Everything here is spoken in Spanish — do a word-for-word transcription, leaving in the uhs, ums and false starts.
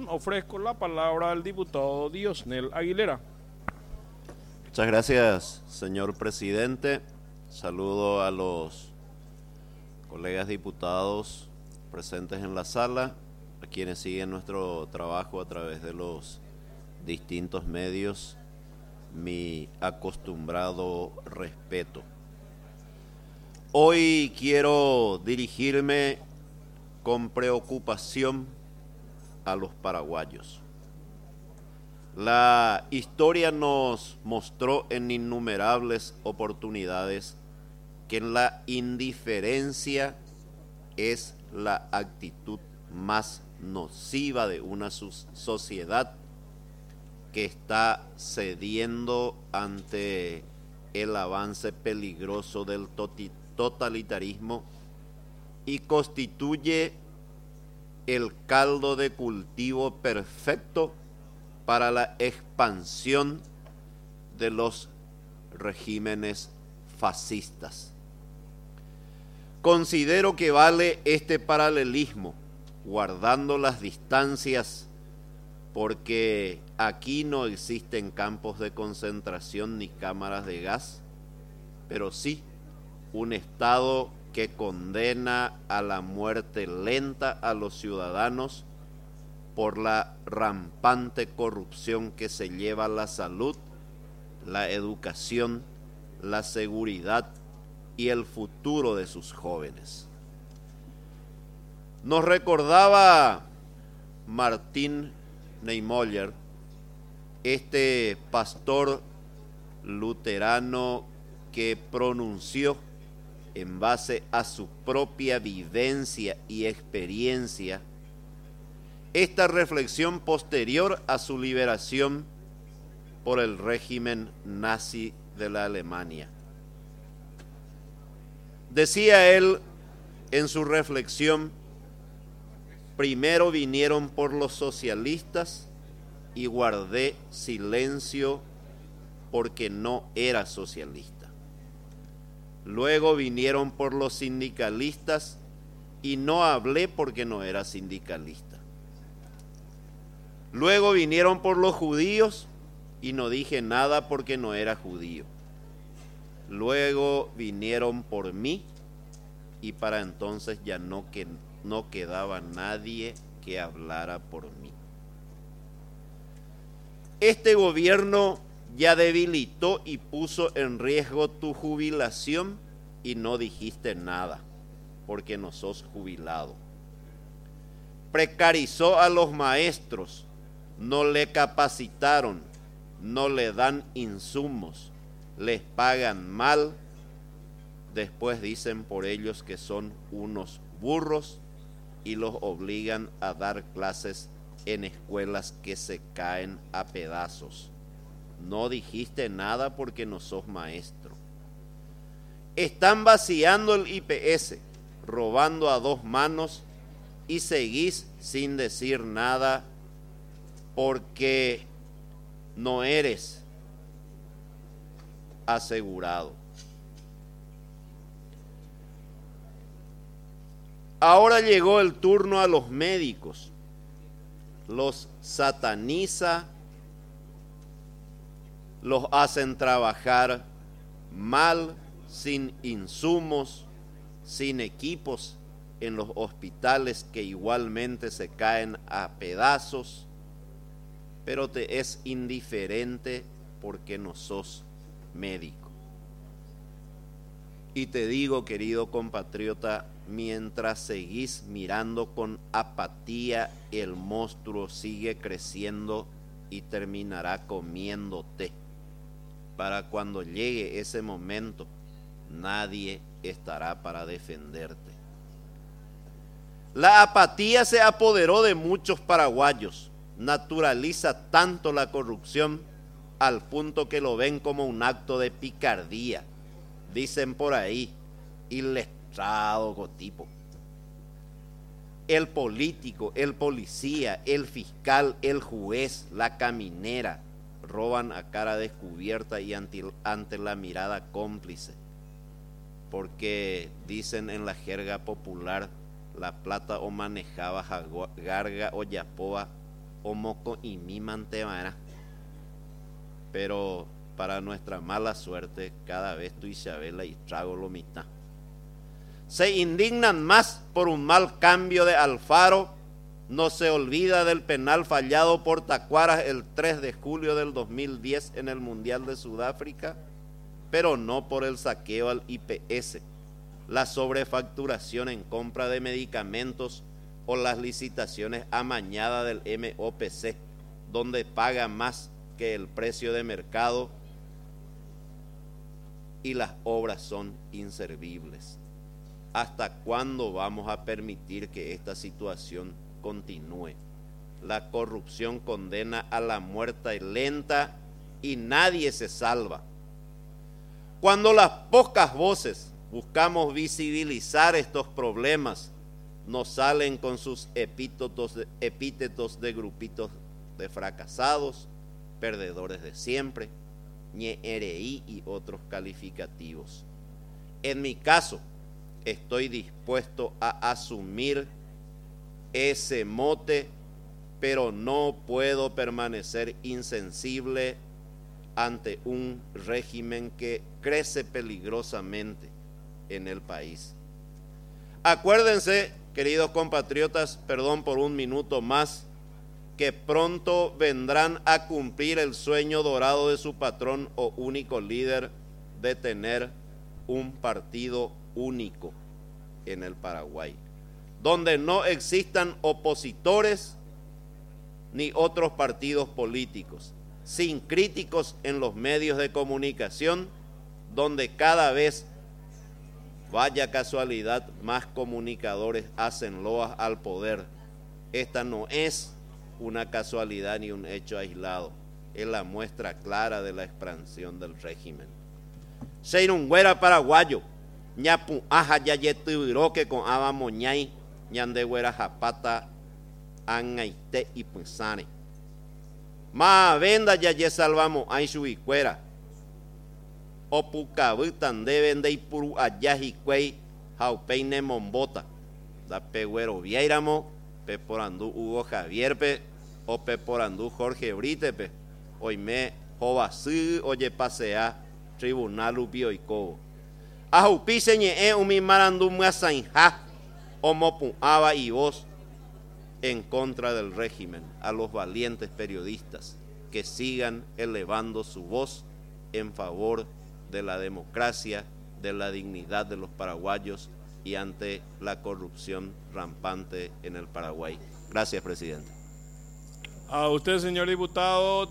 ofrezco la palabra al diputado Diosnel Aguilera. Muchas gracias, señor presidente. Saludo a los colegas diputados presentes en la sala, a quienes siguen nuestro trabajo a través de los distintos medios. Mi acostumbrado respeto. Hoy quiero dirigirme con preocupación a los paraguayos. La historia nos mostró en innumerables oportunidades que la indiferencia es la actitud más nociva de una sociedad que está cediendo ante el avance peligroso del totalitarismo y constituye el caldo de cultivo perfecto para la expansión de los regímenes fascistas. Considero que vale este paralelismo, guardando las distancias, porque aquí no existen campos de concentración ni cámaras de gas, pero sí un Estado que condena a la muerte lenta a los ciudadanos por la rampante corrupción que se lleva la salud, la educación, la seguridad y el futuro de sus jóvenes. Nos recordaba Martín Niemöller, este pastor luterano que pronunció en base a su propia vivencia y experiencia esta reflexión posterior a su liberación por el régimen nazi de la Alemania. Decía él en su reflexión: primero vinieron por los socialistas y guardé silencio porque no era socialista. Luego vinieron por los sindicalistas y no hablé porque no era sindicalista. Luego vinieron por los judíos y no dije nada porque no era judío. Luego vinieron por mí y para entonces ya no, que, no quedaba nadie que hablara por mí. Este gobierno ya debilitó y puso en riesgo tu jubilación y no dijiste nada porque no sos jubilado. Precarizó a los maestros, no le capacitaron, no le dan insumos, les pagan mal, después dicen por ellos que son unos burros y los obligan a dar clases en escuelas que se caen a pedazos. No dijiste nada porque no sos maestro. Están vaciando el I P S, robando a dos manos y seguís sin decir nada porque no eres asegurado. Ahora llegó el turno a los médicos. Los sataniza, los hacen trabajar mal, sin insumos, sin equipos en los hospitales que igualmente se caen a pedazos, pero te es indiferente porque no sos médico. Y te digo, querido compatriota, mientras seguís mirando con apatía, el monstruo sigue creciendo y terminará comiéndote. Para cuando llegue ese momento, nadie estará para defenderte. La apatía se apoderó de muchos paraguayos, naturaliza tanto la corrupción al punto que lo ven como un acto de picardía. Dicen por ahí, iletrado tipo. El político, el policía, el fiscal, el juez, la caminera, roban a cara descubierta y ante, ante la mirada cómplice. Porque dicen en la jerga popular, la plata o manejaba garga o yapoa o moco y mi mantevara. Pero para nuestra mala suerte, cada vez tu Isabela y trago lo mitad. Se indignan más por un mal cambio de Alfaro. No se olvida del penal fallado por Tacuaras el tres de julio del dos mil diez en el Mundial de Sudáfrica, pero no por el saqueo al I P S, la sobrefacturación en compra de medicamentos o las licitaciones amañadas del M O P C, donde paga más que el precio de mercado y las obras son inservibles. ¿Hasta cuándo vamos a permitir que esta situación continúe? La corrupción condena a la muerte lenta y nadie se salva. Cuando las pocas voces buscamos visibilizar estos problemas, nos salen con sus epítetos de, epítetos de grupitos de fracasados, perdedores de siempre, ñereí y otros calificativos. En mi caso, estoy dispuesto a asumir ese mote, pero no puedo permanecer insensible ante un régimen que crece peligrosamente en el país. Acuérdense, queridos compatriotas, perdón por un minuto más, que pronto vendrán a cumplir el sueño dorado de su patrón o único líder de tener un partido único en el Paraguay, donde no existan opositores ni otros partidos políticos, sin críticos en los medios de comunicación, donde cada vez, vaya casualidad, más comunicadores hacen loas al poder. Esta no es una casualidad ni un hecho aislado, es la muestra clara de la expansión del régimen. Seirungüera paraguayo, ñapu aja yayeturoque con aba moñay, ñandegüera japata angaite y pensane. Ma venda yaye salvamos ay suicuera. Opucabutan deben de ipuru ayajicuey jaupeine mombota. Da pegüero viéramo, pe porandú Hugo Javier pe, o pe porandú Jorge Brite pe. Hoy me jovasí oye pasea tribunal upio y cobo. Ajupice ñe umi marandú muasainja, omopu aba y voz en contra del régimen, a los valientes periodistas que sigan elevando su voz en favor de la democracia, de la dignidad de los paraguayos y ante la corrupción rampante en el Paraguay. Gracias, presidente. A usted, señor diputado.